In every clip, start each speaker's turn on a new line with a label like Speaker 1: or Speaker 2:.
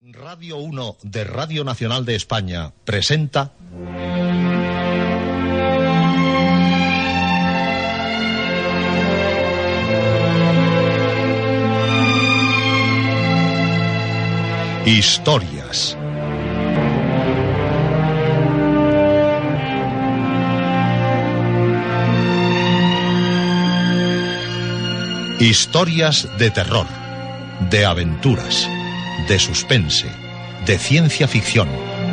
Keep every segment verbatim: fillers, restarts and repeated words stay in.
Speaker 1: Radio uno de Radio Nacional de España presenta Historias. Historias de terror, de aventuras, de suspense, de ciencia ficción.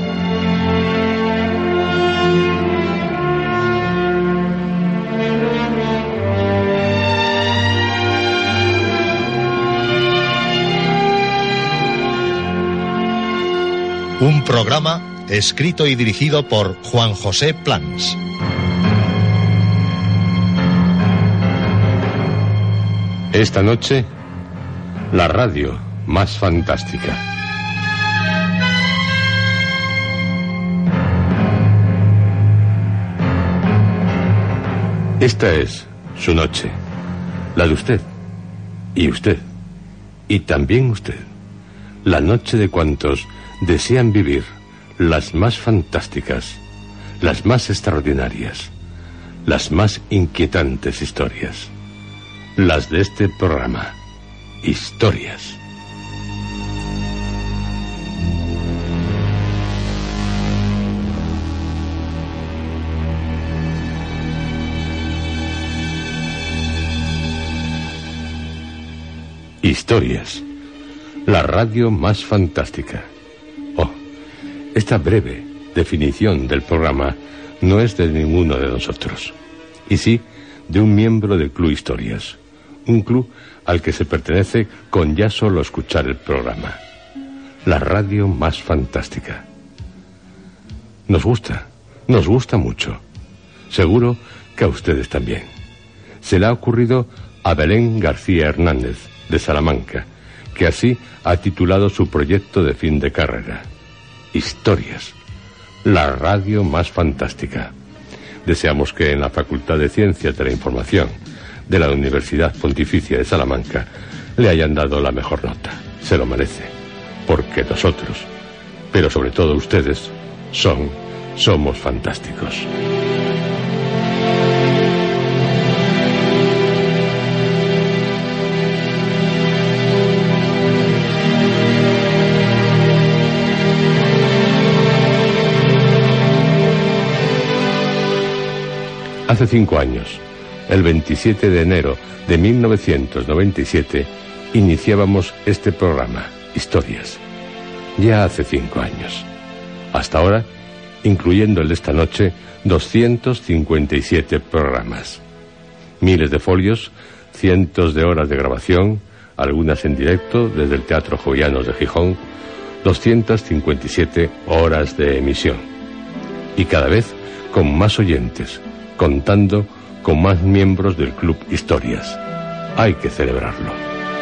Speaker 1: Un programa escrito y dirigido por Juan José Plans.
Speaker 2: Esta noche, la radio más fantástica. Esta es su noche, la de usted, y usted, y también usted, la noche de cuantos desean vivir las más fantásticas, las más extraordinarias, las más inquietantes historias, las de este programa, Historias. Historias, la radio más fantástica. Oh, esta breve definición del programa no es de ninguno de nosotros, y sí de un miembro del Club Historias, un club al que se pertenece con ya solo escuchar el programa. La radio más fantástica. Nos gusta, nos gusta mucho. Seguro que a ustedes también. Se le ha ocurrido a Belén García Hernández, de Salamanca, que así ha titulado su proyecto de fin de carrera. Historias, la radio más fantástica. Deseamos que en la Facultad de Ciencias de la Información de la Universidad Pontificia de Salamanca le hayan dado la mejor nota. Se lo merece, porque nosotros, pero sobre todo ustedes, son, somos fantásticos. Hace cinco años, el veintisiete de enero de mil novecientos noventa y siete, iniciábamos este programa, Historias. Ya hace cinco años. Hasta ahora, incluyendo el de esta noche, doscientos cincuenta y siete programas. Miles de folios, cientos de horas de grabación, algunas en directo desde el Teatro Jovellanos de Gijón, doscientas cincuenta y siete horas de emisión. Y cada vez con más oyentes, contando con más miembros del Club Historias. Hay que celebrarlo.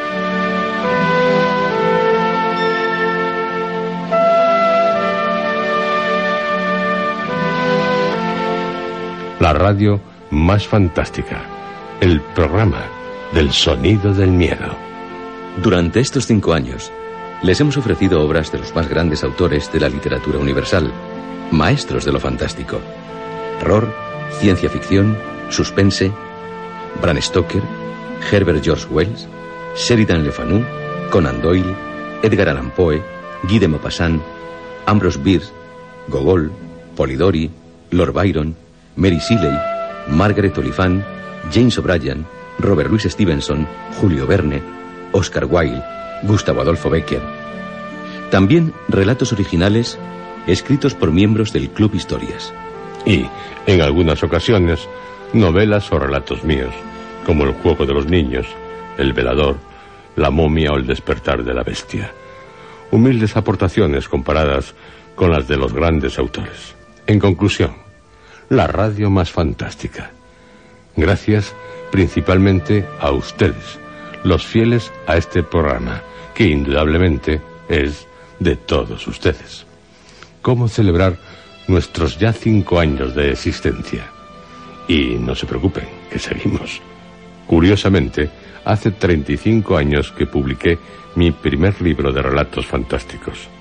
Speaker 2: La radio más fantástica, el programa del sonido del miedo.
Speaker 3: Durante estos cinco años, les hemos ofrecido obras de los más grandes autores de la literatura universal, maestros de lo fantástico. Terror, ciencia ficción, suspense, Bram Stoker, Herbert George Wells, Sheridan Le Fanu, Conan Doyle, Edgar Allan Poe, Guy de Maupassant, Ambrose Bierce, Gogol, Polidori, Lord Byron, Mary Shelley, Margaret Oliphant, James O'Brien, Robert Louis Stevenson, Julio Verne, Oscar Wilde, Gustavo Adolfo Becker. También relatos originales escritos por miembros del Club Historias.
Speaker 2: Y, en algunas ocasiones, novelas o relatos míos, como El juego de los niños, El velador, La momia o El despertar de la bestia. Humildes aportaciones comparadas con las de los grandes autores. En conclusión, la radio más fantástica. Gracias principalmente a ustedes, los fieles a este programa, que indudablemente es de todos ustedes. ¿Cómo celebrar nuestros ya cinco años de existencia? Y no se preocupen, que seguimos. Curiosamente, hace treinta y cinco años que publiqué mi primer libro de relatos fantásticos,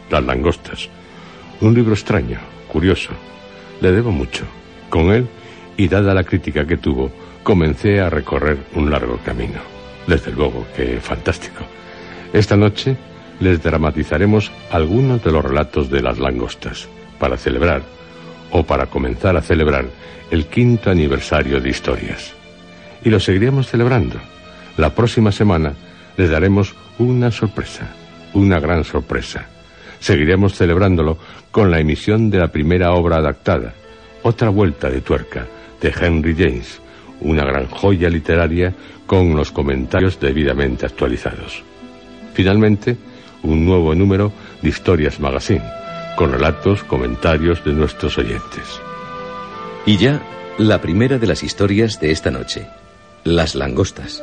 Speaker 2: Las langostas. Un libro extraño, curioso. Le debo mucho. Con él, y dada la crítica que tuvo, comencé a recorrer un largo camino. Desde luego que fantástico. Esta noche les dramatizaremos algunos de los relatos de las langostas, para celebrar, o para comenzar a celebrar, el quinto aniversario de Historias. Y lo seguiremos celebrando. La próxima semana les daremos una sorpresa, una gran sorpresa. Seguiremos celebrándolo con la emisión de la primera obra adaptada, Otra vuelta de tuerca, de Henry James, una gran joya literaria con los comentarios debidamente actualizados. Finalmente, un nuevo número de Historias Magazine, con relatos, comentarios de nuestros oyentes.
Speaker 3: Y ya, la primera de las historias de esta noche, las langostas.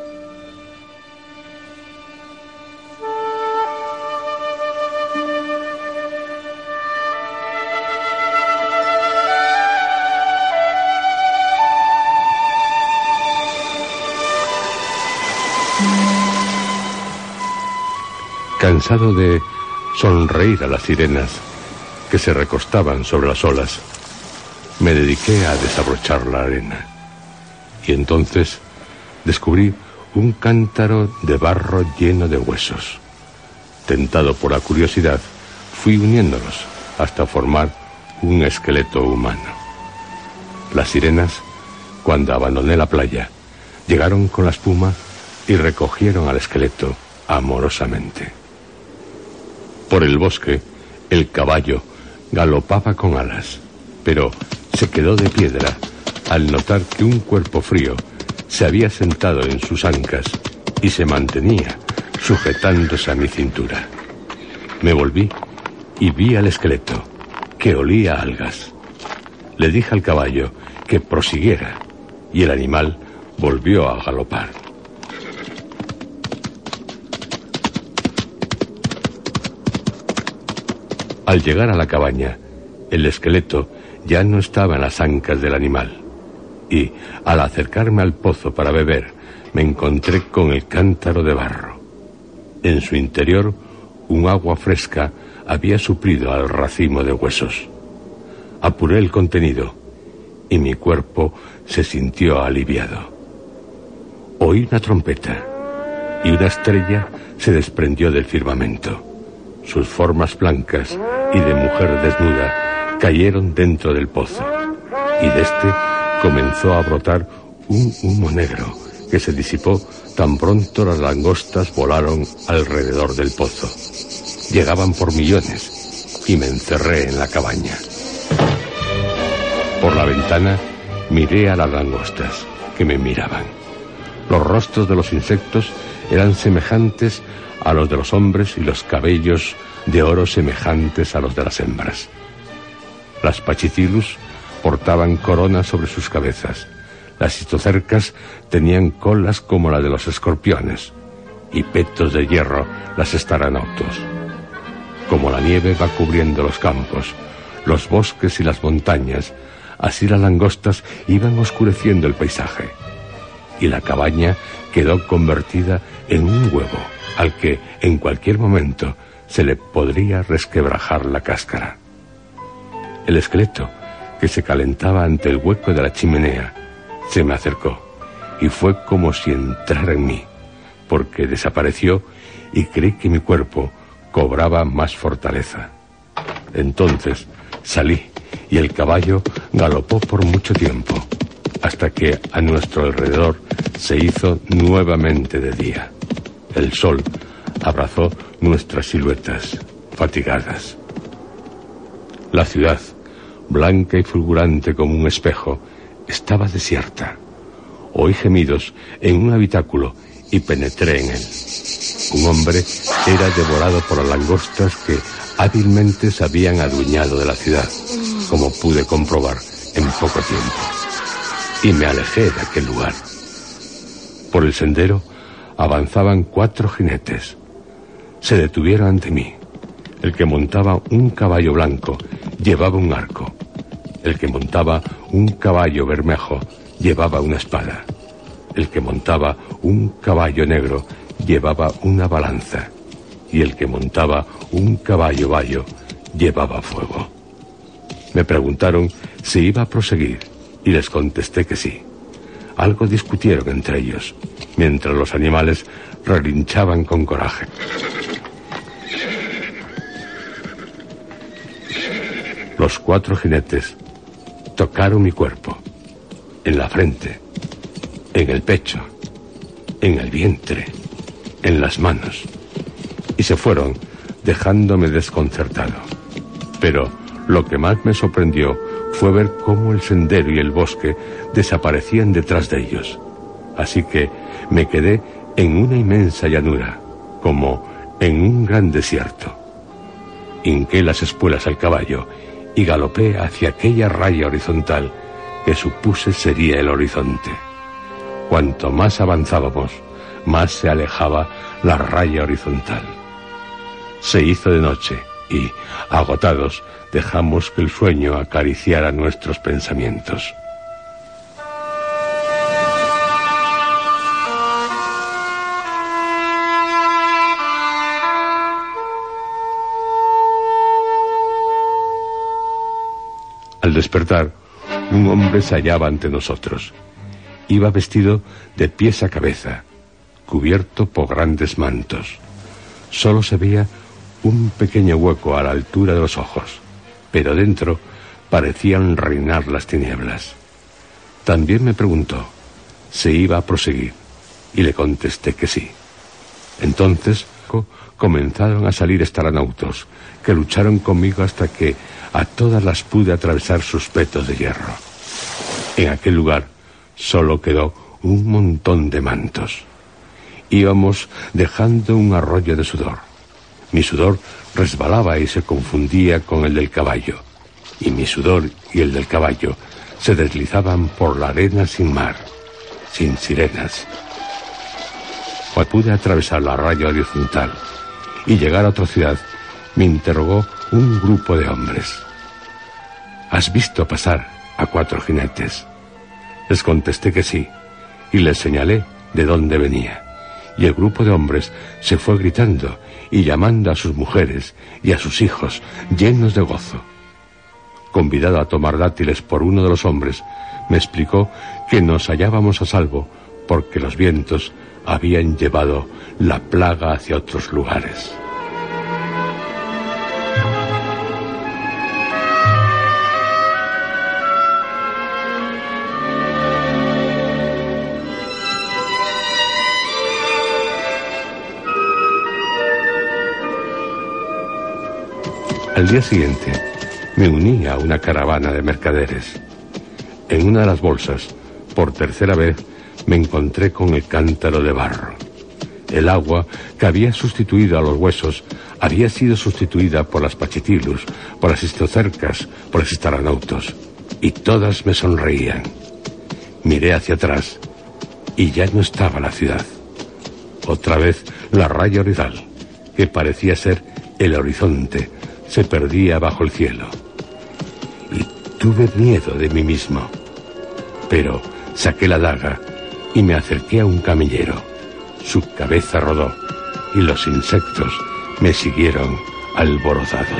Speaker 2: Cansado de sonreír a las sirenas que se recostaban sobre las olas, me dediqué a desabrochar la arena. Y entonces descubrí un cántaro de barro lleno de huesos. Tentado por la curiosidad, fui uniéndolos hasta formar un esqueleto humano. Las sirenas, cuando abandoné la playa, llegaron con la espuma y recogieron al esqueleto amorosamente. Por el bosque, el caballo galopaba con alas, pero se quedó de piedra al notar que un cuerpo frío se había sentado en sus ancas y se mantenía sujetándose a mi cintura. Me volví y vi al esqueleto, que olía a algas. Le dije al caballo que prosiguiera, y el animal volvió a galopar. Al llegar a la cabaña, el esqueleto ya no estaba en las ancas del animal, y al acercarme al pozo para beber, me encontré con el cántaro de barro. En su interior, un agua fresca había suplido al racimo de huesos. Apuré el contenido, y mi cuerpo se sintió aliviado. Oí una trompeta, y una estrella se desprendió del firmamento. Sus formas blancas y de mujer desnuda cayeron dentro del pozo, y de este comenzó a brotar un humo negro que se disipó tan pronto las langostas volaron alrededor del pozo. Llegaban por millones, y me encerré en la cabaña. Por la ventana miré a las langostas, que me miraban. Los rostros de los insectos eran semejantes a los de los hombres y los cabellos de oro semejantes a los de las hembras. Las pachicilus portaban coronas sobre sus cabezas. Las histocercas tenían colas como la de los escorpiones y petos de hierro las estaranautos. Como la nieve va cubriendo los campos, los bosques y las montañas, así las langostas iban oscureciendo el paisaje, y la cabaña quedó convertida en un huevo al que en cualquier momento se le podría resquebrajar la cáscara. El esqueleto, que se calentaba ante el hueco de la chimenea, se me acercó, y fue como si entrara en mí, porque desapareció y creí que mi cuerpo cobraba más fortaleza. Entonces salí, y el caballo galopó por mucho tiempo, hasta que a nuestro alrededor se hizo nuevamente de día. El sol abrazó nuestras siluetas, fatigadas. La ciudad, blanca y fulgurante como un espejo, estaba desierta. Oí gemidos en un habitáculo y penetré en él. Un hombre era devorado por las langostas que hábilmente se habían adueñado de la ciudad, como pude comprobar en poco tiempo. Y me alejé de aquel lugar. Por el sendero avanzaban cuatro jinetes. Se detuvieron ante mí. El que montaba un caballo blanco llevaba un arco. El que montaba un caballo bermejo llevaba una espada. El que montaba un caballo negro llevaba una balanza. y el que montaba un caballo bayo llevaba fuego. Me preguntaron si iba a proseguir y les contesté que sí. Algo discutieron entre ellos, mientras los animales relinchaban con coraje. Los cuatro jinetes tocaron mi cuerpo, en la frente, en el pecho, en el vientre, en las manos, y se fueron dejándome desconcertado. Pero lo que más me sorprendió fue ver cómo el sendero y el bosque desaparecían detrás de ellos. Así que me quedé en una inmensa llanura, como en un gran desierto. Hinqué las espuelas al caballo y galopé hacia aquella raya horizontal que supuse sería el horizonte. Cuanto más avanzábamos, más se alejaba la raya horizontal. Se hizo de noche y, agotados, dejamos que el sueño acariciara nuestros pensamientos. Al despertar, un hombre se hallaba ante nosotros. Iba vestido de pies a cabeza, cubierto por grandes mantos. Solo se veía un pequeño hueco a la altura de los ojos, pero dentro parecían reinar las tinieblas. También me preguntó si iba a proseguir, y le contesté que sí. Entonces comenzaron a salir estaranautos, que lucharon conmigo hasta que a todas las pude atravesar sus petos de hierro. En aquel lugar solo quedó un montón de mantos. Íbamos dejando un arroyo de sudor. Mi sudor resbalaba y se confundía con el del caballo, y mi sudor y el del caballo se deslizaban por la arena sin mar, sin sirenas. Cuando pude atravesar la raya horizontal y llegar a otra ciudad, me interrogó un grupo de hombres. ¿Has visto pasar a cuatro jinetes? Les contesté que sí, y les señalé de dónde venía. Y el grupo de hombres se fue gritando y llamando a sus mujeres y a sus hijos, llenos de gozo. Convidado a tomar dátiles por uno de los hombres, me explicó que nos hallábamos a salvo porque los vientos habían llevado la plaga hacia otros lugares. Al día siguiente, me uní a una caravana de mercaderes. En una de las bolsas, por tercera vez, me encontré con el cántaro de barro. El agua que había sustituido a los huesos había sido sustituida por las pachitilus, por las histocercas, por los estaranautos, y todas me sonreían. Miré hacia atrás y ya no estaba la ciudad. Otra vez la raya horizontal, que parecía ser el horizonte, se perdía bajo el cielo. Y tuve miedo de mí mismo. Pero saqué la daga y me acerqué a un camellero. Su cabeza rodó y los insectos me siguieron alborozados.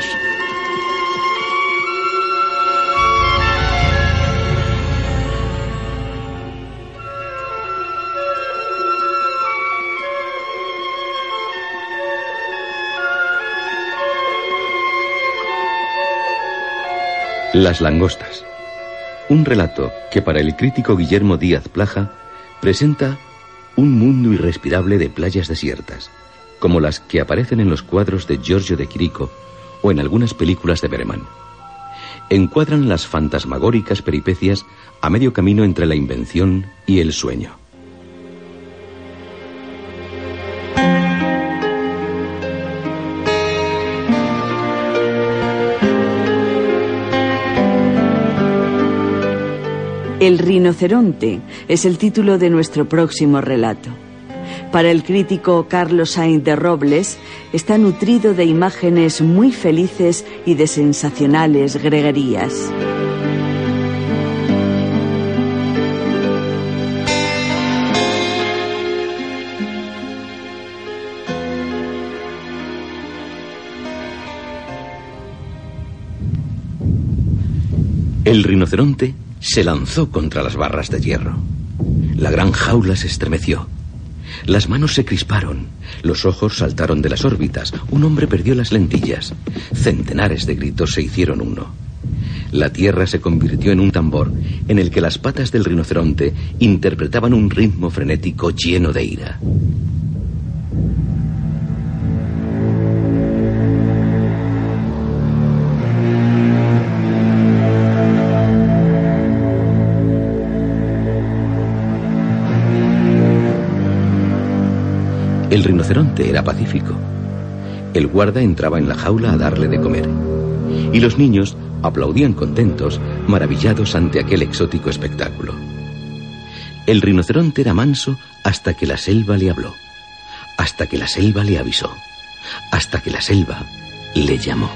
Speaker 3: Las langostas. Un relato que para el crítico Guillermo Díaz Plaja presenta un mundo irrespirable de playas desiertas, como las que aparecen en los cuadros de Giorgio de Chirico o en algunas películas de Bergman. Encuadran las fantasmagóricas peripecias a medio camino entre la invención y el sueño.
Speaker 4: El rinoceronte es el título de nuestro próximo relato. Para el crítico Carlos Sainz de Robles, está nutrido de imágenes muy felices y de sensacionales greguerías.
Speaker 3: El rinoceronte se lanzó contra las barras de hierro. La gran jaula se estremeció. Las manos se crisparon, los ojos saltaron de las órbitas, un hombre perdió las lentillas. Centenares de gritos se hicieron uno. La tierra se convirtió en un tambor en el que las patas del rinoceronte interpretaban un ritmo frenético lleno de ira. El rinoceronte era pacífico. El guarda entraba en la jaula a darle de comer. Y los niños aplaudían contentos, maravillados ante aquel exótico espectáculo. El rinoceronte era manso hasta que la selva le habló, hasta que la selva le avisó, hasta que la selva le llamó.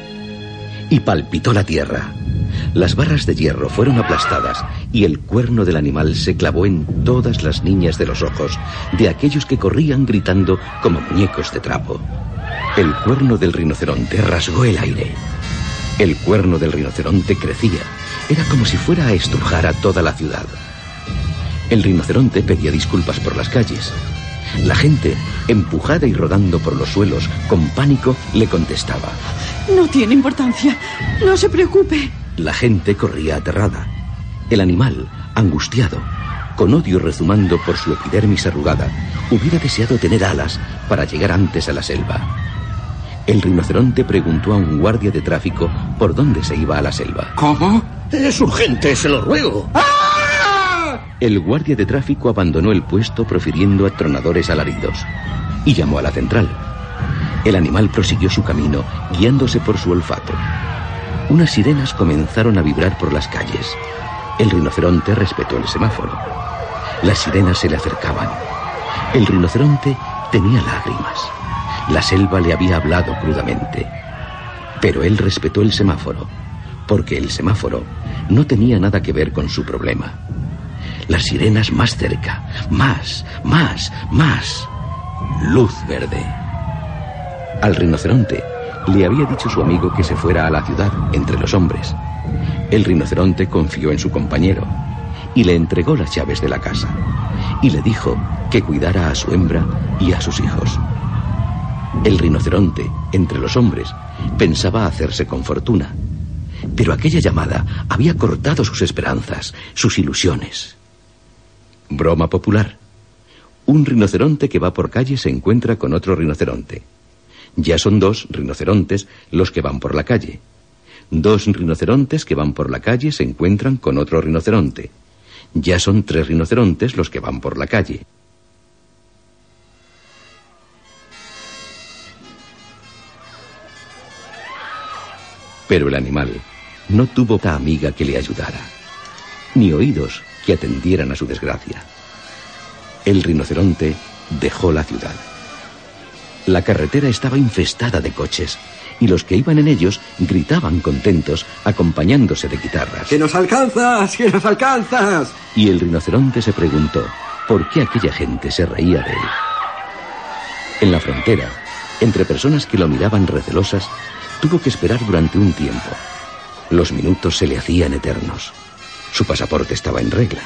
Speaker 3: Y palpitó la tierra. Las barras de hierro fueron aplastadas y el cuerno del animal se clavó en todas las niñas de los ojos de aquellos que corrían gritando como muñecos de trapo. El cuerno del rinoceronte rasgó el aire. El cuerno del rinoceronte crecía. Era como si fuera a estrujar a toda la ciudad. El rinoceronte pedía disculpas por las calles. La gente, empujada y rodando por los suelos, con pánico, le contestaba:
Speaker 5: No tiene importancia. No se preocupe.
Speaker 3: La gente corría aterrada. El animal, angustiado, con odio rezumando por su epidermis arrugada, hubiera deseado tener alas para llegar antes a la selva. El rinoceronte preguntó a un guardia de tráfico por dónde se iba a la selva.
Speaker 6: ¿Cómo? Es urgente, se lo ruego.
Speaker 3: ¡Ah! El guardia de tráfico abandonó el puesto profiriendo atronadores alaridos y llamó a la central. El animal prosiguió su camino, guiándose por su olfato. Unas sirenas comenzaron a vibrar por las calles. El rinoceronte respetó el semáforo. Las sirenas se le acercaban. El rinoceronte tenía lágrimas. La selva le había hablado crudamente. Pero él respetó el semáforo, porque el semáforo no tenía nada que ver con su problema. Las sirenas más cerca, más, más, más. Luz verde. Al rinoceronte le había dicho su amigo que se fuera a la ciudad, entre los hombres. El rinoceronte confió en su compañero y le entregó las llaves de la casa. Y le dijo que cuidara a su hembra y a sus hijos. El rinoceronte, entre los hombres, pensaba hacerse con fortuna. Pero aquella llamada había cortado sus esperanzas, sus ilusiones. Broma popular. Un rinoceronte que va por calle se encuentra con otro rinoceronte. Ya son dos rinocerontes los que van por la calle. Dos rinocerontes que van por la calle se encuentran con otro rinoceronte. Ya son tres rinocerontes los que van por la calle. Pero el animal no tuvo otra amiga que le ayudara, ni oídos que atendieran a su desgracia. El rinoceronte dejó la ciudad. La carretera estaba infestada de coches y los que iban en ellos gritaban contentos, acompañándose de guitarras.
Speaker 6: ¡Que nos alcanzas! ¡Que nos alcanzas!
Speaker 3: Y el rinoceronte se preguntó por qué aquella gente se reía de él. En la frontera, entre personas que lo miraban recelosas, tuvo que esperar durante un tiempo. Los minutos se le hacían eternos. Su pasaporte estaba en regla.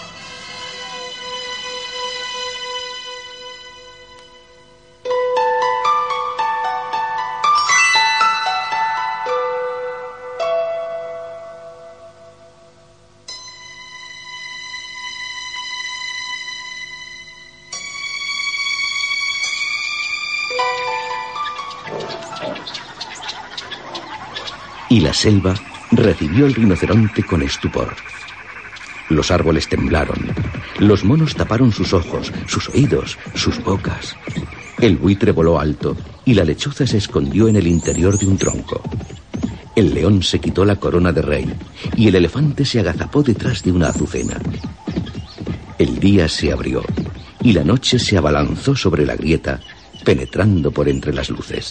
Speaker 3: Y la selva recibió al rinoceronte con estupor. Los árboles temblaron, los monos taparon sus ojos, sus oídos, sus bocas. El buitre voló alto y la lechuza se escondió en el interior de un tronco. El león se quitó la corona de rey y el elefante se agazapó detrás de una azucena. El día se abrió y la noche se abalanzó sobre la grieta, penetrando por entre las luces.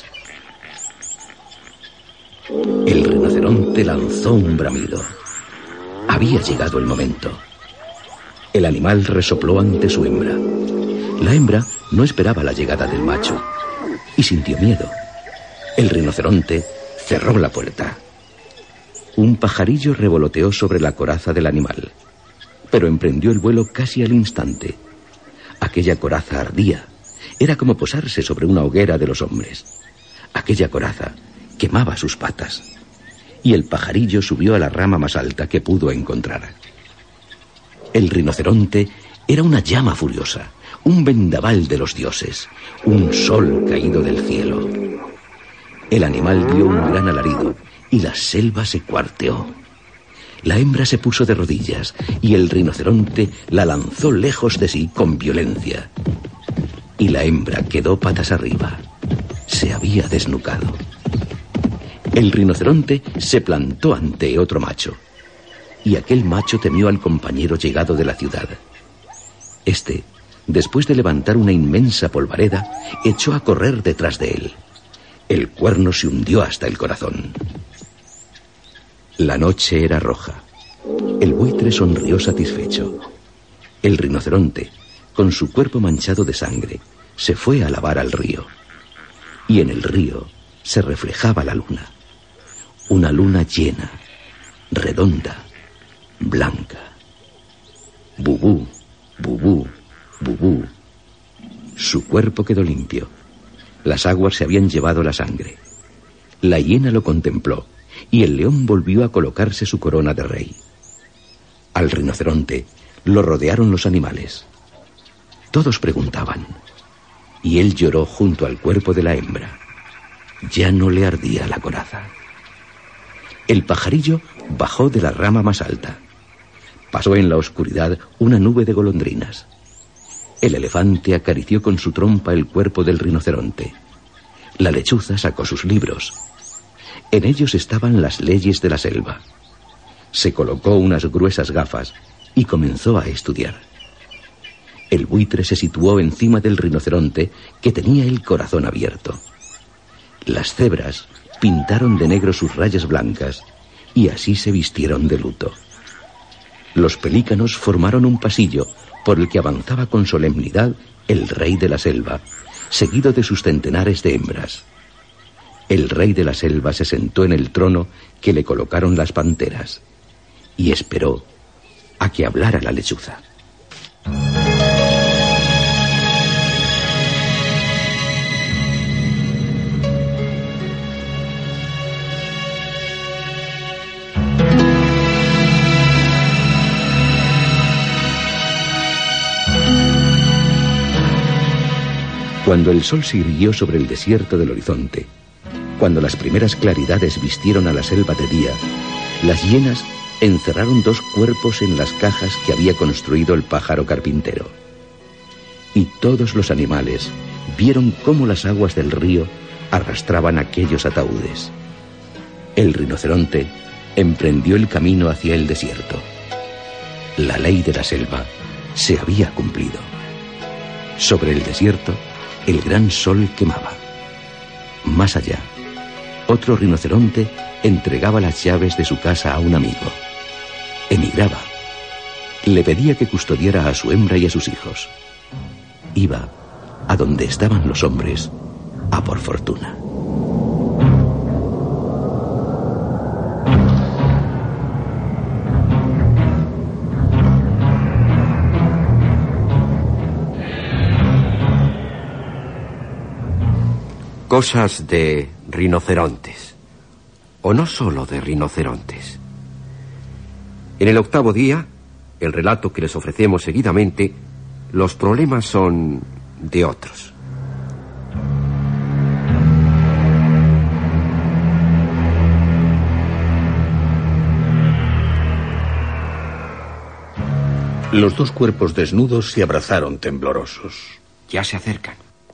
Speaker 3: El rinoceronte lanzó un bramido. Había llegado el momento. El animal resopló ante su hembra. La hembra no esperaba la llegada del macho y sintió miedo. El rinoceronte cerró la puerta. Un pajarillo revoloteó sobre la coraza del animal, pero emprendió el vuelo casi al instante. Aquella coraza ardía. Era como posarse sobre una hoguera de los hombres. Aquella coraza quemaba sus patas. Y el pajarillo subió a la rama más alta que pudo encontrar. El rinoceronte era una llama furiosa, un vendaval de los dioses, un sol caído del cielo. El animal dio un gran alarido y la selva se cuarteó. La hembra se puso de rodillas y el rinoceronte la lanzó lejos de sí con violencia. Y la hembra quedó patas arriba. Se había desnucado. El rinoceronte se plantó ante otro macho. Y aquel macho temió al compañero llegado de la ciudad. Este, después de levantar una inmensa polvareda, echó a correr detrás de él. El cuerno se hundió hasta el corazón. La noche era roja. El buitre sonrió satisfecho. El rinoceronte, con su cuerpo manchado de sangre, se fue a lavar al río. Y en el río se reflejaba la luna. Una luna llena, redonda, blanca. Bubú, bubú, bubú. Su cuerpo quedó limpio. Las aguas se habían llevado la sangre. La hiena lo contempló y el león volvió a colocarse su corona de rey. Al rinoceronte lo rodearon los animales. Todos preguntaban, y él lloró junto al cuerpo de la hembra. Ya no le ardía la coraza. El pajarillo bajó de la rama más alta. Pasó en la oscuridad una nube de golondrinas. El elefante acarició con su trompa el cuerpo del rinoceronte. La lechuza sacó sus libros. En ellos estaban las leyes de la selva. Se colocó unas gruesas gafas y comenzó a estudiar. El buitre se situó encima del rinoceronte, que tenía el corazón abierto. Las cebras pintaron de negro sus rayas blancas y así se vistieron de luto. Los pelícanos formaron un pasillo por el que avanzaba con solemnidad el rey de la selva, seguido de sus centenares de hembras. El rey de la selva se sentó en el trono que le colocaron las panteras y esperó a que hablara la lechuza. Cuando el sol se irguió sobre el desierto del horizonte, cuando las primeras claridades vistieron a la selva de día, las hienas encerraron dos cuerpos en las cajas que había construido el pájaro carpintero. Y todos los animales vieron cómo las aguas del río arrastraban aquellos ataúdes. El rinoceronte emprendió el camino hacia el desierto. La ley de la selva se había cumplido. Sobre el desierto, el gran sol quemaba. Más allá, otro rinoceronte entregaba las llaves de su casa a un amigo. Emigraba. Le pedía que custodiara a su hembra y a sus hijos. Iba a donde estaban los hombres, a por fortuna.
Speaker 6: Cosas de rinocerontes, o no solo de rinocerontes. En el octavo día, el relato que les ofrecemos seguidamente, los problemas son de otros.
Speaker 1: Los dos cuerpos desnudos se abrazaron temblorosos.
Speaker 6: Ya se acercan.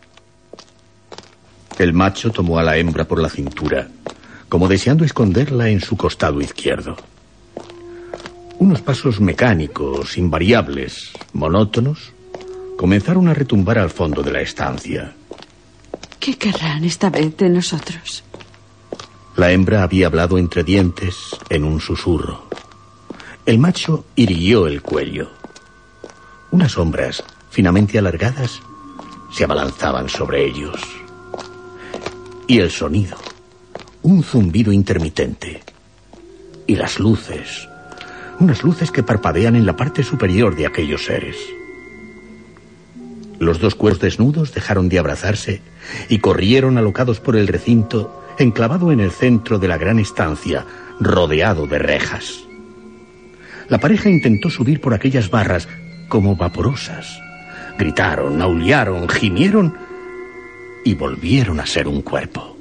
Speaker 1: El macho tomó a la hembra por la cintura, como deseando esconderla en su costado izquierdo. Unos pasos mecánicos, invariables, monótonos, comenzaron a retumbar al fondo de la estancia.
Speaker 5: ¿Qué querrán esta vez de nosotros?
Speaker 1: La hembra había hablado entre dientes en un susurro. El macho irguió el cuello. Unas sombras finamente alargadas se abalanzaban sobre ellos. Y el sonido, un zumbido intermitente. Y las luces. Unas luces que parpadean en la parte superior de aquellos seres. Los dos cuerpos desnudos dejaron de abrazarse y corrieron alocados por el recinto, enclavado en el centro de la gran estancia, rodeado de rejas. La pareja intentó subir por aquellas barras como vaporosas. Gritaron, aullaron, gimieron y volvieron a ser un cuerpo.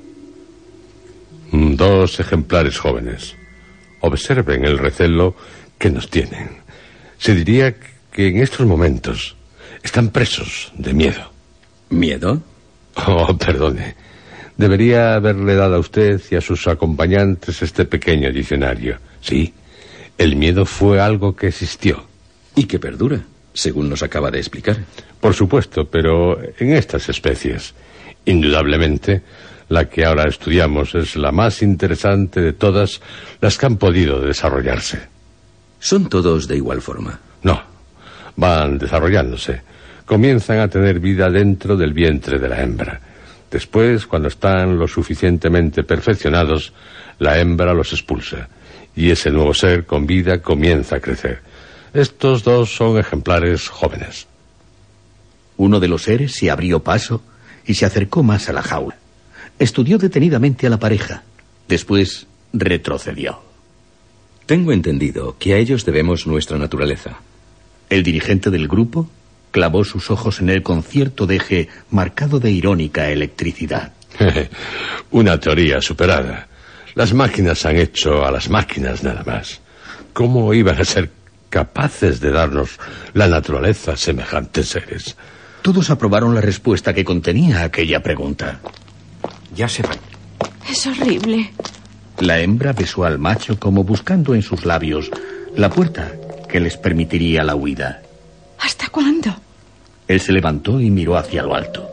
Speaker 2: Dos ejemplares jóvenes. Observen el recelo que nos tienen. Se diría que en estos momentos están presos de miedo.
Speaker 3: ¿Miedo?
Speaker 2: Oh, perdone. Debería haberle dado a usted y a sus acompañantes este pequeño diccionario. Sí, el miedo fue algo que existió.
Speaker 3: Y que perdura, según nos acaba de explicar.
Speaker 2: Por supuesto, pero en estas especies, indudablemente, la que ahora estudiamos es la más interesante de todas las que han podido desarrollarse.
Speaker 3: ¿Son todos de igual forma?
Speaker 2: No, van desarrollándose. Comienzan a tener vida dentro del vientre de la hembra. Después, cuando están lo suficientemente perfeccionados, la hembra los expulsa. Y ese nuevo ser con vida comienza a crecer. Estos dos son ejemplares jóvenes.
Speaker 1: Uno de los seres se abrió paso y se acercó más a la jaula. Estudió detenidamente a la pareja. Después retrocedió.
Speaker 3: Tengo entendido que a ellos debemos nuestra naturaleza.
Speaker 1: El dirigente del grupo clavó sus ojos en el concierto de eje marcado de irónica electricidad.
Speaker 2: Una teoría superada. Las máquinas han hecho a las máquinas nada más. ¿Cómo iban a ser capaces de darnos la naturaleza a semejantes seres?
Speaker 1: Todos aprobaron la respuesta que contenía aquella pregunta.
Speaker 6: Ya se van.
Speaker 5: Es horrible.
Speaker 1: La hembra besó al macho como buscando en sus labios la puerta que les permitiría la huida.
Speaker 5: ¿Hasta cuándo?
Speaker 1: Él se levantó y miró hacia lo alto.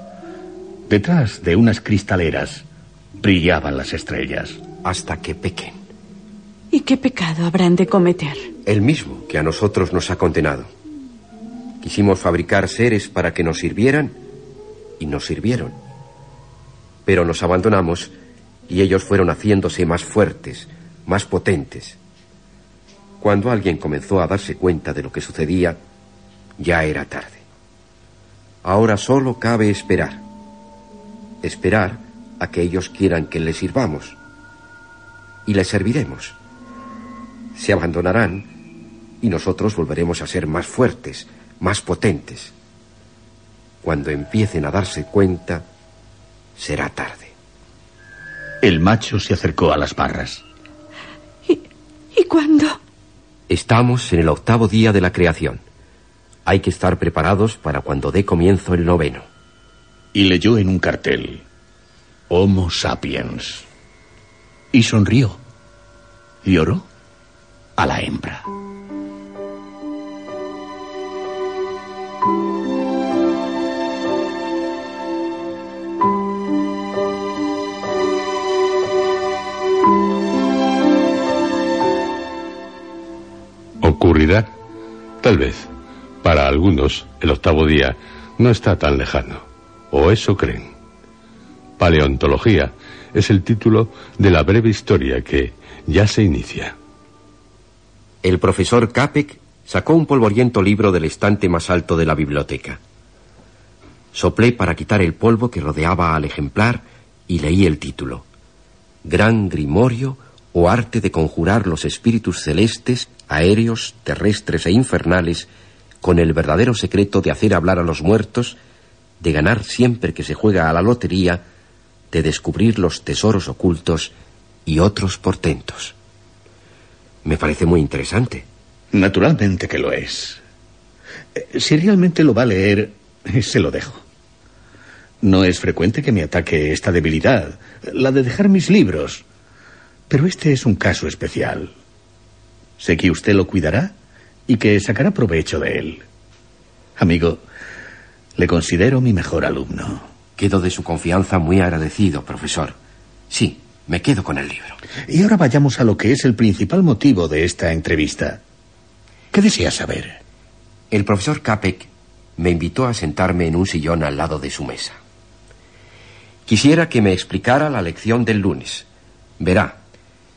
Speaker 1: Detrás de unas cristaleras brillaban las estrellas.
Speaker 6: Hasta que pequen.
Speaker 5: ¿Y qué pecado habrán de cometer?
Speaker 6: El mismo que a nosotros nos ha condenado. Quisimos fabricar seres para que nos sirvieran y nos sirvieron. Pero nos abandonamos y ellos fueron haciéndose más fuertes, más potentes. Cuando alguien comenzó a darse cuenta de lo que sucedía, ya era tarde. Ahora solo cabe esperar. Esperar a que ellos quieran que les sirvamos. Y les serviremos. Se abandonarán y nosotros volveremos a ser más fuertes, más potentes. Cuando empiecen a darse cuenta, será tarde.
Speaker 1: El macho se acercó a las barras.
Speaker 5: ¿Y, ¿y cuándo?
Speaker 6: Estamos en el octavo día de la creación. Hay que estar preparados para cuando dé comienzo el noveno.
Speaker 1: Y leyó en un cartel: Homo sapiens. Y sonrió. Y oró a la hembra.
Speaker 2: ¿Ocurrirá? Tal vez. Para algunos, el octavo día no está tan lejano. O eso creen. Paleontología es el título de la breve historia que ya se inicia.
Speaker 6: El profesor Capek sacó un polvoriento libro del estante más alto de la biblioteca. Soplé para quitar el polvo que rodeaba al ejemplar y leí el título: Gran Grimorio o arte de conjurar los espíritus celestes, aéreos, terrestres e infernales con el verdadero secreto de hacer hablar a los muertos, de ganar siempre que se juega a la lotería, de descubrir los tesoros ocultos y otros portentos. Me parece muy interesante.
Speaker 1: Naturalmente que lo es. Si realmente lo va a leer, se lo dejo. No es frecuente que me ataque esta debilidad, la de dejar mis libros. Pero este es un caso especial. Sé que usted lo cuidará y que sacará provecho de él. Amigo, le considero mi mejor alumno.
Speaker 6: Quedo de su confianza muy agradecido, profesor. Sí, me quedo con el libro.
Speaker 1: Y ahora vayamos a lo que es el principal motivo de esta entrevista. ¿Qué desea saber?
Speaker 6: El profesor Capek me invitó a sentarme en un sillón al lado de su mesa. Quisiera que me explicara la lección del lunes. Verá,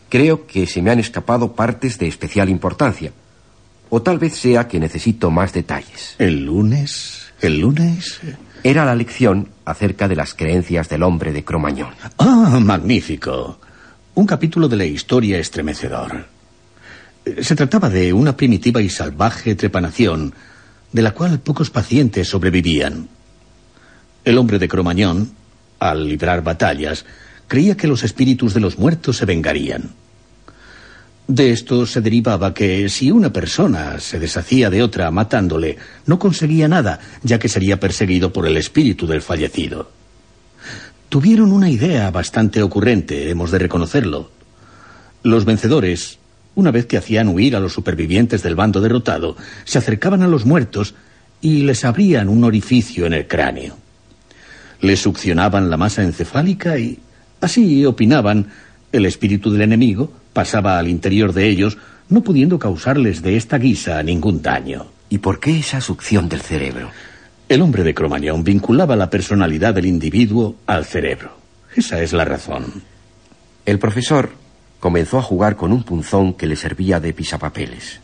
Speaker 6: Creo que se me han escapado partes de especial importancia. O tal vez sea que necesito más detalles.
Speaker 1: ¿El lunes? ¿El lunes?
Speaker 6: Era la lección acerca de las creencias del hombre de Cro-Magnon.
Speaker 1: ¡Ah, magnífico! Un capítulo de la historia estremecedor. Se trataba de una primitiva y salvaje trepanación, de la cual pocos pacientes sobrevivían. El hombre de Cro-Magnon, al librar batallas, creía que los espíritus de los muertos se vengarían. De esto se derivaba que si una persona se deshacía de otra matándole, no conseguía nada, ya que sería perseguido por el espíritu del fallecido. Tuvieron una idea bastante ocurrente, hemos de reconocerlo. Los vencedores, una vez que hacían huir a los supervivientes del bando derrotado, se acercaban a los muertos y les abrían un orificio en el cráneo. Les succionaban la masa encefálica y, así opinaban, el espíritu del enemigo pasaba al interior de ellos, no pudiendo causarles de esta guisa ningún daño.
Speaker 6: ¿Y por qué esa succión del cerebro?
Speaker 1: El hombre de Cro-Magnon vinculaba la personalidad del individuo al cerebro. Esa es la razón.
Speaker 6: El profesor comenzó a jugar con un punzón que le servía de pisapapeles.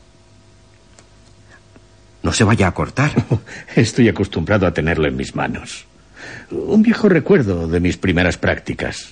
Speaker 6: No se vaya a cortar.
Speaker 1: Estoy acostumbrado a tenerlo en mis manos. Un viejo recuerdo de mis primeras prácticas.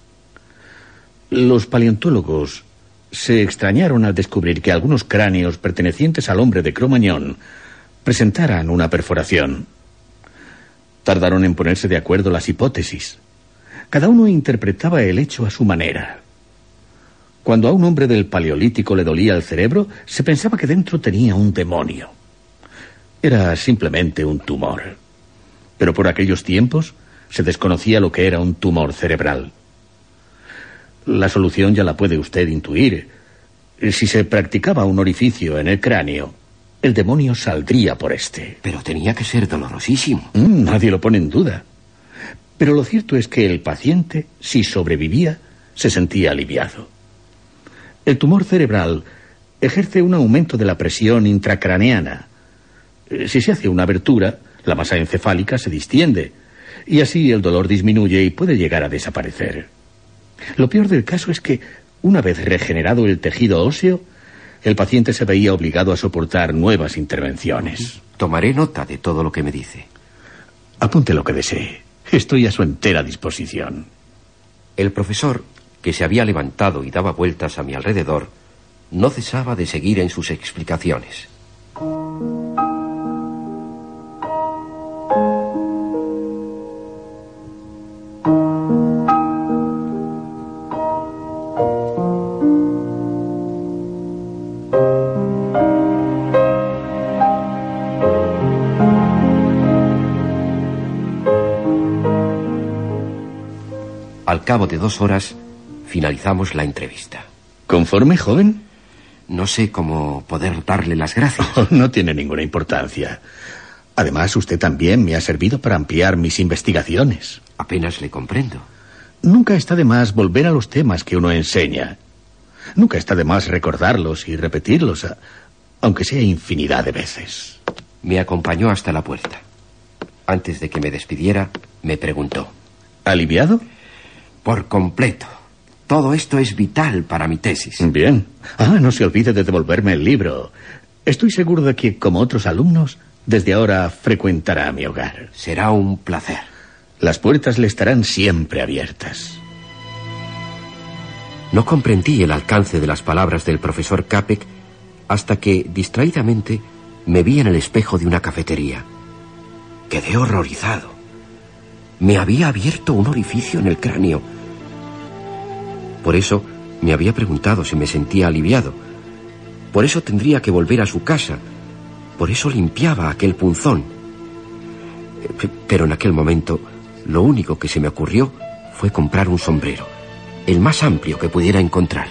Speaker 1: Los paleontólogos se extrañaron al descubrir que algunos cráneos pertenecientes al hombre de Cro-Magnon presentaran una perforación. Tardaron en ponerse de acuerdo las hipótesis. Cada uno interpretaba el hecho a su manera. Cuando a un hombre del Paleolítico le dolía el cerebro, se pensaba que dentro tenía un demonio. Era simplemente un tumor. Pero por aquellos tiempos se desconocía lo que era un tumor cerebral. La solución ya la puede usted intuir. Si se practicaba un orificio en el cráneo, el demonio saldría por este.
Speaker 6: Pero tenía que ser dolorosísimo.
Speaker 1: Mm, nadie lo pone en duda. Pero lo cierto es que el paciente, si sobrevivía, se sentía aliviado. El tumor cerebral ejerce un aumento de la presión intracraneana. Si se hace una abertura, la masa encefálica se distiende, y así el dolor disminuye y puede llegar a desaparecer. Lo peor del caso es que, una vez regenerado el tejido óseo, el paciente se veía obligado a soportar nuevas intervenciones.
Speaker 6: Tomaré nota de todo lo que me dice.
Speaker 1: Apunte lo que desee. Estoy a su entera disposición.
Speaker 6: El profesor, que se había levantado y daba vueltas a mi alrededor, no cesaba de seguir en sus explicaciones. Al cabo de dos horas, finalizamos la entrevista.
Speaker 1: ¿Conforme, joven?
Speaker 6: No sé cómo poder darle las gracias.
Speaker 1: Oh, no tiene ninguna importancia. Además, usted también me ha servido para ampliar mis investigaciones.
Speaker 6: Apenas le comprendo.
Speaker 1: Nunca está de más volver a los temas que uno enseña. Nunca está de más recordarlos y repetirlos, aunque sea infinidad de veces.
Speaker 6: Me acompañó hasta la puerta. Antes de que me despidiera, me preguntó:
Speaker 1: ¿aliviado?
Speaker 6: Por completo. Todo esto es vital para mi tesis.
Speaker 1: Bien. Ah, no se olvide de devolverme el libro. Estoy seguro de que, como otros alumnos, desde ahora frecuentará mi hogar.
Speaker 6: Será un placer.
Speaker 1: Las puertas le estarán siempre abiertas.
Speaker 6: No comprendí el alcance de las palabras del profesor Capek hasta que, distraídamente, me vi en el espejo de una cafetería. Quedé horrorizado. Me había abierto un orificio en el cráneo. Por eso me había preguntado si me sentía aliviado. Por eso tendría que volver a su casa. Por eso limpiaba aquel punzón. Pero en aquel momento, lo único que se me ocurrió fue comprar un sombrero, el más amplio que pudiera encontrar.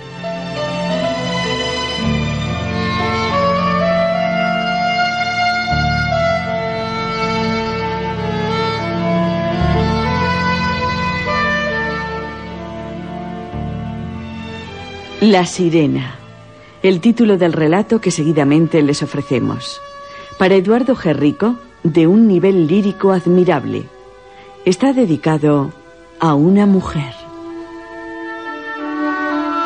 Speaker 4: La sirena, el título del relato que seguidamente les ofrecemos. Para Eduardo G. Rico, de un nivel lírico admirable. Está dedicado a una mujer.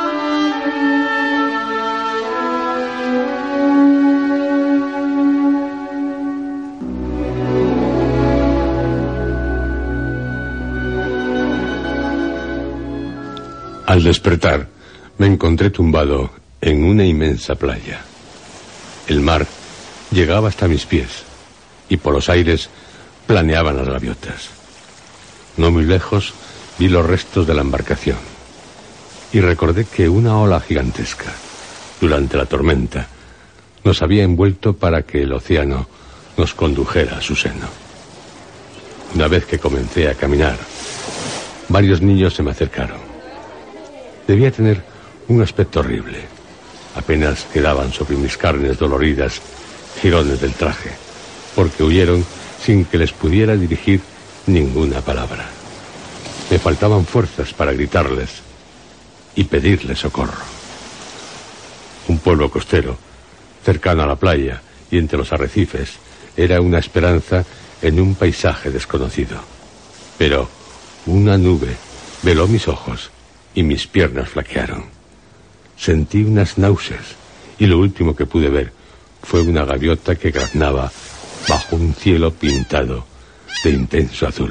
Speaker 2: Al despertar, me encontré tumbado en una inmensa playa. El mar llegaba hasta mis pies y por los aires planeaban las gaviotas. No muy lejos vi los restos de la embarcación y recordé que una ola gigantesca, durante la tormenta, nos había envuelto para que el océano nos condujera a su seno. Una vez que comencé a caminar, varios niños se me acercaron. Debía tener un aspecto horrible. Apenas quedaban sobre mis carnes doloridas jirones del traje, porque huyeron sin que les pudiera dirigir ninguna palabra. Me faltaban fuerzas para gritarles y pedirles socorro. Un pueblo costero, cercano a la playa y entre los arrecifes, era una esperanza en un paisaje desconocido. Pero una nube veló mis ojos y mis piernas flaquearon. Sentí unas náuseas y lo último que pude ver fue una gaviota que graznaba bajo un cielo pintado de intenso azul.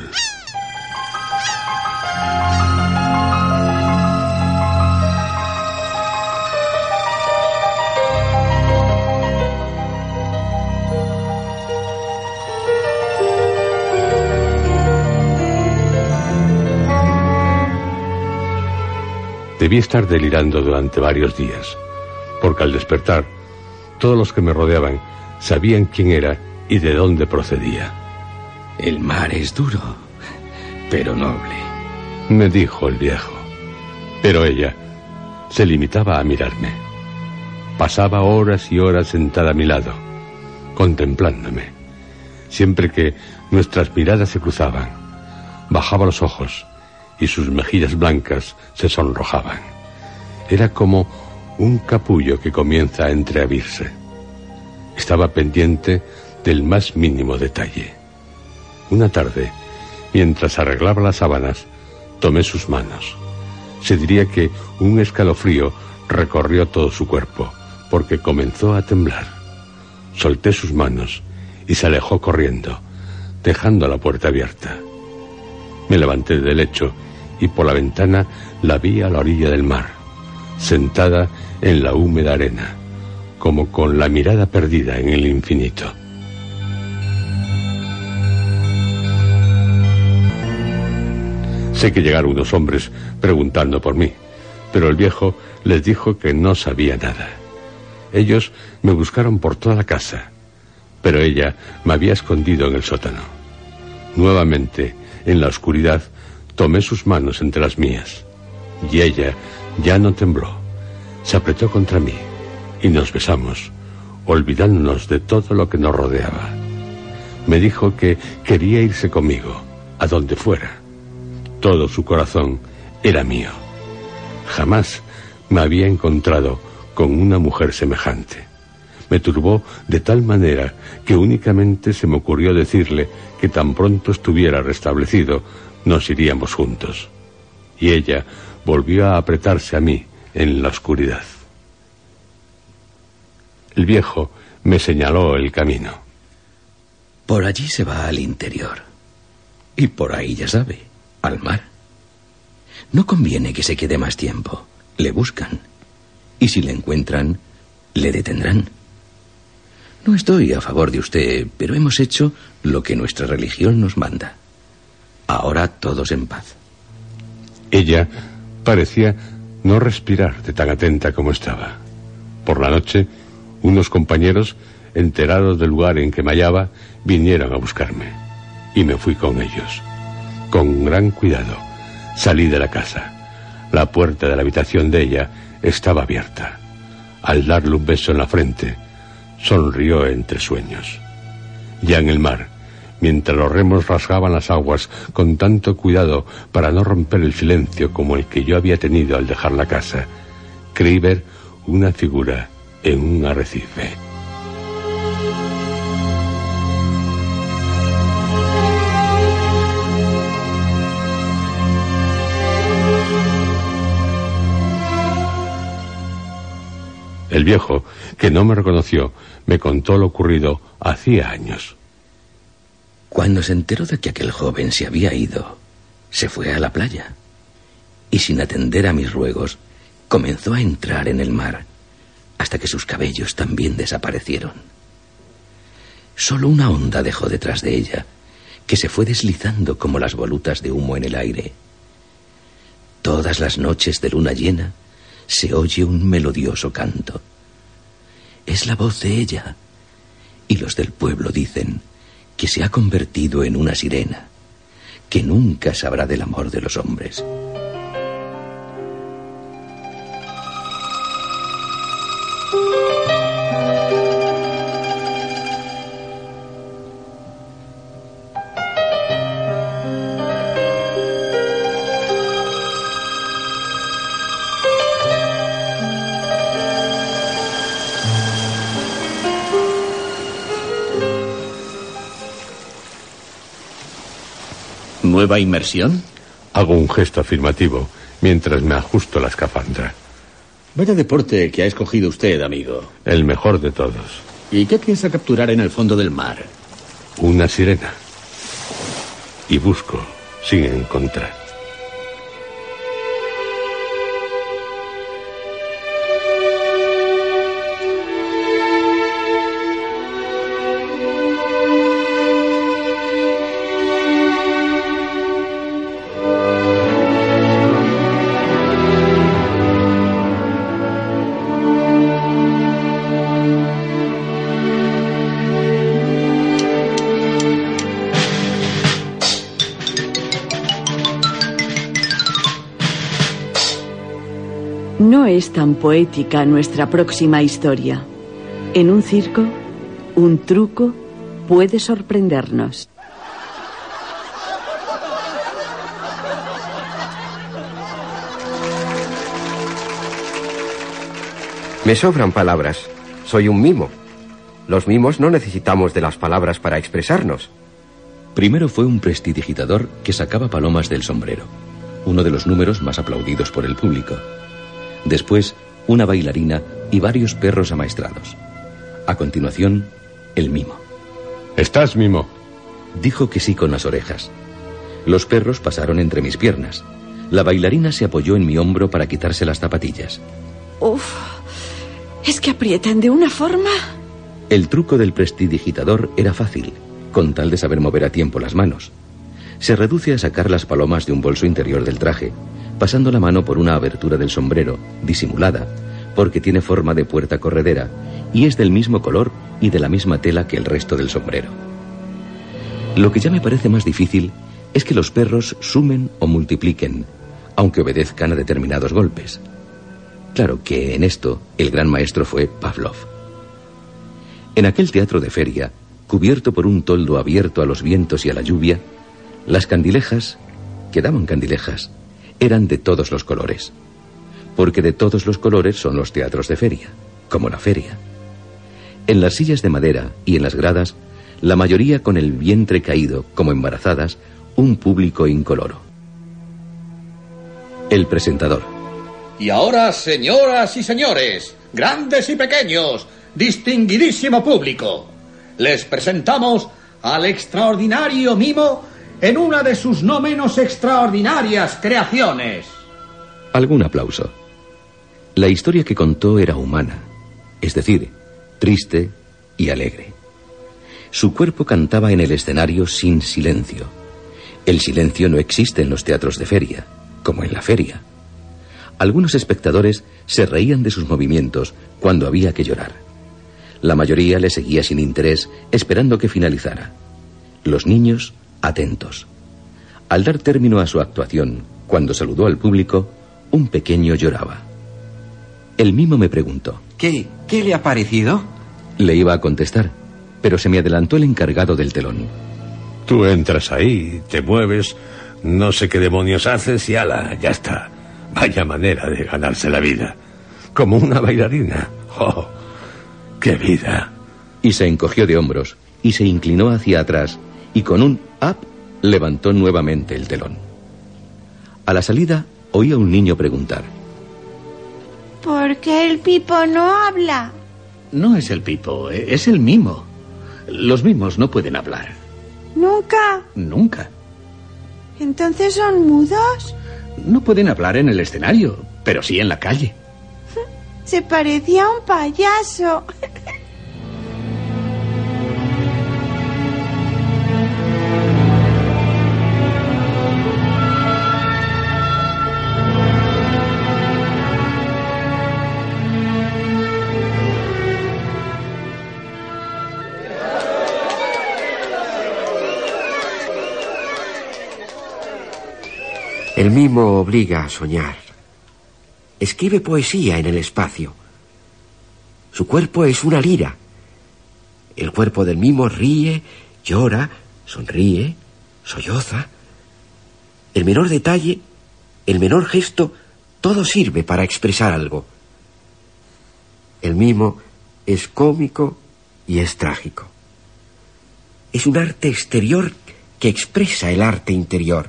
Speaker 2: Debí estar delirando durante varios días, porque al despertar, todos los que me rodeaban sabían quién era y de dónde procedía.
Speaker 3: El mar es duro, pero noble,
Speaker 2: me dijo el viejo. Pero ella se limitaba a mirarme. Pasaba horas y horas sentada a mi lado, contemplándome. Siempre que nuestras miradas se cruzaban, bajaba los ojos y sus mejillas blancas se sonrojaban. Era como un capullo que comienza a entreabrirse. Estaba pendiente del más mínimo detalle. Una tarde, mientras arreglaba las sábanas, tomé sus manos. Se diría que un escalofrío recorrió todo su cuerpo, porque comenzó a temblar. Solté sus manos y se alejó corriendo, dejando la puerta abierta. Me levanté del lecho y por la ventana la vi a la orilla del mar, sentada en la húmeda arena, como con la mirada perdida en el infinito. Sé que llegaron unos hombres preguntando por mí, pero el viejo les dijo que no sabía nada. Ellos me buscaron por toda la casa, pero ella me había escondido en el sótano. Nuevamente, en la oscuridad, tomé sus manos entre las mías, y ella ya no tembló. Se apretó contra mí, y nos besamos, olvidándonos de todo lo que nos rodeaba. Me dijo que quería irse conmigo, a donde fuera. Todo su corazón era mío. Jamás me había encontrado con una mujer semejante. Me turbó de tal manera que únicamente se me ocurrió decirle que tan pronto estuviera restablecido, nos iríamos juntos. Y ella volvió a apretarse a mí en la oscuridad. El viejo me señaló el camino.
Speaker 3: Por allí se va al interior. Y por ahí, ya sabe, al mar. No conviene que se quede más tiempo. Le buscan. Y si le encuentran, le detendrán. No estoy a favor de usted, pero hemos hecho lo que nuestra religión nos manda. Ahora todos en paz.
Speaker 2: Ella parecía no respirar de tan atenta como estaba. Por la noche, unos compañeros, enterados del lugar en que me hallaba, vinieron a buscarme. Y me fui con ellos. Con gran cuidado, salí de la casa. La puerta de la habitación de ella estaba abierta. Al darle un beso en la frente, sonrió entre sueños. Ya en el mar, mientras los remos rasgaban las aguas con tanto cuidado para no romper el silencio como el que yo había tenido al dejar la casa, creí ver una figura en un arrecife. El viejo, que no me reconoció, me contó lo ocurrido hacía años.
Speaker 3: Cuando se enteró de que aquel joven se había ido, se fue a la playa. y sin atender a mis ruegos, comenzó a entrar en el mar, hasta que sus cabellos también desaparecieron. Solo una onda dejó detrás de ella, que se fue deslizando como las volutas de humo en el aire. Todas las noches de luna llena se oye un melodioso canto. Es la voz de ella, y los del pueblo dicen que se ha convertido en una sirena, que nunca sabrá del amor de los hombres.
Speaker 1: ¿Nueva inmersión?
Speaker 2: Hago un gesto afirmativo mientras me ajusto la escafandra.
Speaker 1: Vaya deporte que ha escogido usted, amigo.
Speaker 2: El mejor de todos.
Speaker 1: ¿Y qué piensa capturar en el fondo del mar?
Speaker 2: Una sirena. Y busco, sin encontrar.
Speaker 4: No es tan poética nuestra próxima historia. En un circo, un truco puede sorprendernos.
Speaker 6: Me sobran palabras. Soy un mimo. Los mimos no necesitamos de las palabras para expresarnos.
Speaker 3: Primero fue un prestidigitador que sacaba palomas del sombrero, uno de los números más aplaudidos por el público. Después, una bailarina y varios perros amaestrados. A continuación, el mimo.
Speaker 2: ¿Estás, mimo?
Speaker 3: Dijo que sí con las orejas. Los perros pasaron entre mis piernas. La bailarina se apoyó en mi hombro para quitarse las zapatillas.
Speaker 5: Uf, es que aprietan de una forma.
Speaker 3: El truco del prestidigitador era fácil, con tal de saber mover a tiempo las manos. Se reduce a sacar las palomas de un bolso interior del traje, pasando la mano por una abertura del sombrero, disimulada, porque tiene forma de puerta corredera y es del mismo color y de la misma tela que el resto del sombrero. Lo que ya me parece más difícil es que los perros sumen o multipliquen, aunque obedezcan a determinados golpes. Claro que en esto el gran maestro fue Pavlov. En aquel teatro de feria, cubierto por un toldo abierto a los vientos y a la lluvia, las candilejas, que daban candilejas, eran de todos los colores, porque de todos los colores son los teatros de feria, como la feria. En las sillas de madera y en las gradas, la mayoría con el vientre caído, como embarazadas, un público incoloro. El presentador.
Speaker 1: Y ahora, señoras y señores, grandes y pequeños, distinguidísimo público, les presentamos al extraordinario mimo en una de sus no menos extraordinarias creaciones.
Speaker 3: Algún aplauso. La historia que contó era humana, es decir, triste y alegre. Su cuerpo cantaba en el escenario sin silencio. El silencio no existe en los teatros de feria, como en la feria. Algunos espectadores se reían de sus movimientos cuando había que llorar. La mayoría le seguía sin interés, esperando que finalizara. Los niños, atentos. Al dar término a su actuación, cuando saludó al público, un pequeño lloraba. El mimo me preguntó.
Speaker 7: ¿Qué? ¿Qué le ha parecido?
Speaker 3: Le iba a contestar, pero se me adelantó el encargado del telón.
Speaker 2: Tú entras ahí, te mueves, no sé qué demonios haces y ala, ya está. Vaya manera de ganarse la vida. Como una bailarina. ¡Oh! ¡Qué vida!
Speaker 3: Y se encogió de hombros y se inclinó hacia atrás y con un up levantó nuevamente el telón. A la salida oí a un niño preguntar.
Speaker 8: ¿Por qué el Pipo no habla?
Speaker 1: No es el Pipo, es el mimo. Los mimos no pueden hablar.
Speaker 8: ¿Nunca?
Speaker 1: Nunca.
Speaker 8: ¿Entonces son mudos?
Speaker 1: No pueden hablar en el escenario, pero sí en la calle.
Speaker 8: Se parecía a un payaso.
Speaker 6: El mimo obliga a soñar. Escribe poesía en el espacio. Su cuerpo es una lira. El cuerpo del mimo ríe, llora, sonríe, solloza. El menor detalle, el menor gesto, todo sirve para expresar algo. El mimo es cómico y es trágico. Es un arte exterior que expresa el arte interior.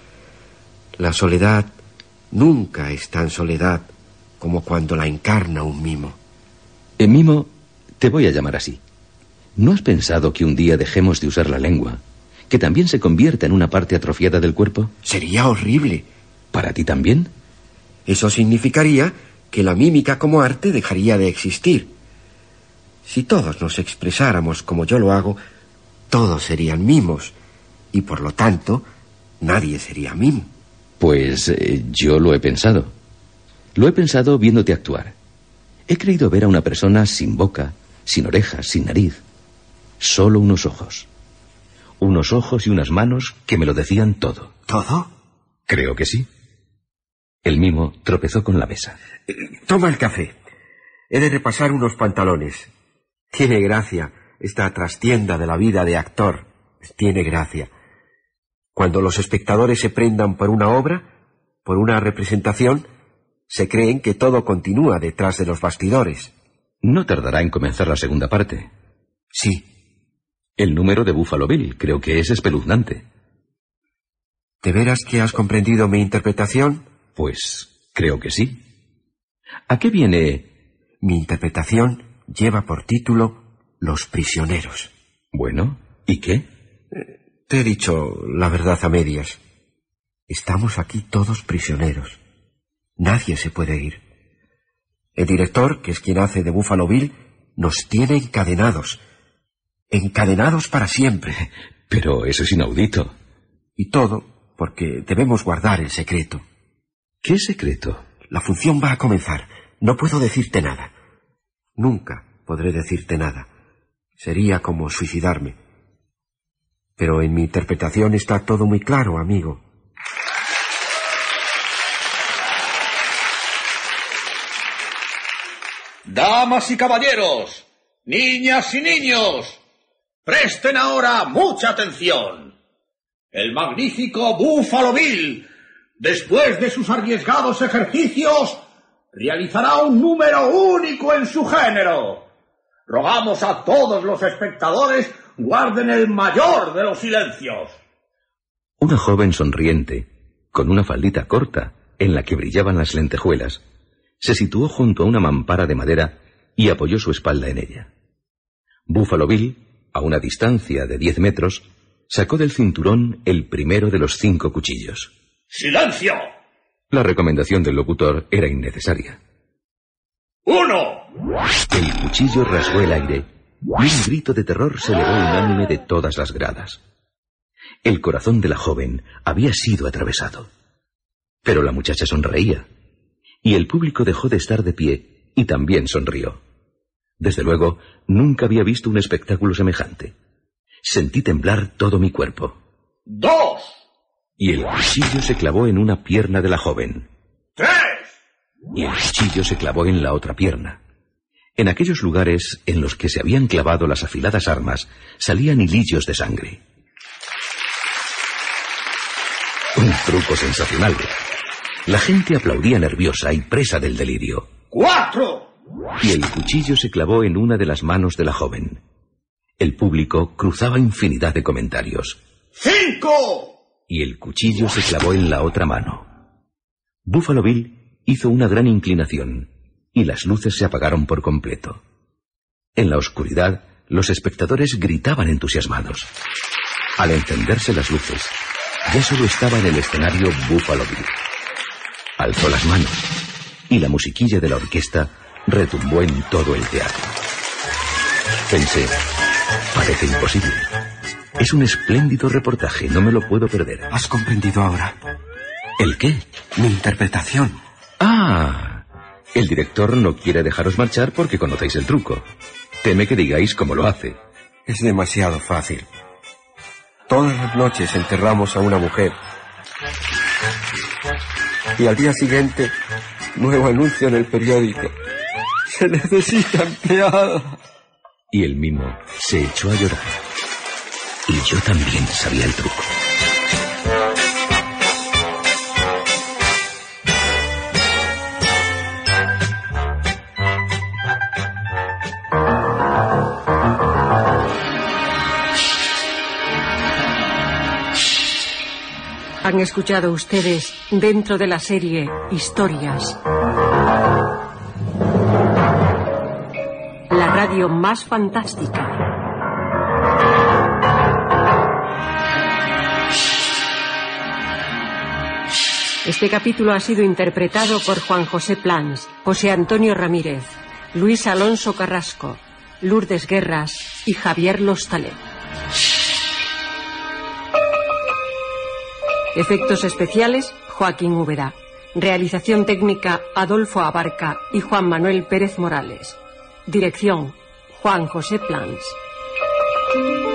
Speaker 6: La soledad nunca es tan soledad como cuando la encarna un mimo.
Speaker 3: En mimo, te voy a llamar así. ¿No has pensado que un día dejemos de usar la lengua, que también se convierta en una parte atrofiada del cuerpo?
Speaker 6: Sería horrible.
Speaker 3: ¿Para ti también?
Speaker 6: Eso significaría que la mímica como arte dejaría de existir. Si todos nos expresáramos como yo lo hago, todos serían mimos, y por lo tanto, nadie sería mimo.
Speaker 3: Pues eh, yo lo he pensado. Lo he pensado viéndote actuar. He creído ver a una persona sin boca, sin orejas, sin nariz. Solo unos ojos. Unos ojos y unas manos que me lo decían todo.
Speaker 6: ¿Todo?
Speaker 3: Creo que sí. El mimo tropezó con la mesa.
Speaker 6: Eh, toma el café. He de repasar unos pantalones. Tiene gracia esta trastienda de la vida de actor. Tiene gracia. Cuando los espectadores se prendan por una obra, por una representación, se creen que todo continúa detrás de los bastidores.
Speaker 3: No tardará en comenzar la segunda parte.
Speaker 6: Sí.
Speaker 3: El número de Buffalo Bill creo que es espeluznante.
Speaker 6: ¿De veras que has comprendido mi interpretación?
Speaker 3: Pues creo que sí. ¿A qué viene?
Speaker 6: Mi interpretación lleva por título Los prisioneros.
Speaker 3: Bueno, ¿y qué?
Speaker 6: Eh, Te he dicho la verdad a medias. Estamos aquí todos prisioneros. Nadie se puede ir. El director, que es quien hace de Buffalo Bill, nos tiene encadenados. Encadenados para siempre.
Speaker 3: Pero eso es inaudito.
Speaker 6: Y todo porque debemos guardar el secreto.
Speaker 3: ¿Qué secreto?
Speaker 6: La función va a comenzar. No puedo decirte nada. Nunca podré decirte nada. Sería como suicidarme. Pero en mi interpretación está todo muy claro, amigo.
Speaker 1: Damas y caballeros, niñas y niños, presten ahora mucha atención. El magnífico Buffalo Bill, después de sus arriesgados ejercicios, realizará un número único en su género. Rogamos a todos los espectadores guarden el mayor de los silencios.
Speaker 3: Una joven sonriente, con una faldita corta en la que brillaban las lentejuelas, se situó junto a una mampara de madera y apoyó su espalda en ella. Buffalo Bill, a una distancia de diez metros, sacó del cinturón el primero de los cinco cuchillos.
Speaker 1: ¡Silencio!
Speaker 3: La recomendación del locutor era innecesaria.
Speaker 1: ¡Uno!
Speaker 3: El cuchillo rasgó el aire y un grito de terror se elevó unánime de todas las gradas. El corazón de la joven había sido atravesado. Pero la muchacha sonreía, y el público dejó de estar de pie y también sonrió. Desde luego, nunca había visto un espectáculo semejante. Sentí temblar todo mi cuerpo.
Speaker 1: ¡Dos!
Speaker 3: Y el cuchillo se clavó en una pierna de la joven.
Speaker 1: ¡Tres!
Speaker 3: Y el cuchillo se clavó en la otra pierna. En aquellos lugares en los que se habían clavado las afiladas armas, salían hilillos de sangre. Un truco sensacional. La gente aplaudía nerviosa y presa del delirio.
Speaker 1: ¡Cuatro!
Speaker 3: Y el cuchillo se clavó en una de las manos de la joven. El público cruzaba infinidad de comentarios.
Speaker 1: ¡Cinco!
Speaker 3: Y el cuchillo se clavó en la otra mano. Buffalo Bill hizo una gran inclinación y las luces se apagaron por completo. En la oscuridad, los espectadores gritaban entusiasmados. Al encenderse las luces, ya solo estaba en el escenario Buffalo Bill. Alzó las manos y la musiquilla de la orquesta retumbó en todo el teatro. Pensé, parece imposible. Es un espléndido reportaje, no me lo puedo perder.
Speaker 7: ¿Has comprendido ahora?
Speaker 3: ¿El qué?
Speaker 7: Mi interpretación.
Speaker 3: Ah, el director no quiere dejaros marchar porque conocéis el truco. Teme que digáis cómo lo hace.
Speaker 6: Es demasiado fácil. Todas las noches enterramos a una mujer. Y al día siguiente, nuevo anuncio en el periódico. Se necesita empleada.
Speaker 3: Y el mimo se echó a llorar. Y yo también sabía el truco.
Speaker 9: Han escuchado ustedes dentro de la serie Historias. La radio más fantástica. Este capítulo ha sido interpretado por Juan José Plans, José Antonio Ramírez, Luis Alonso Carrasco, Lourdes Guerras y Javier Lostalet. Efectos especiales, Joaquín Úbeda. Realización técnica, Adolfo Abarca y Juan Manuel Pérez Morales. Dirección, Juan José Plans.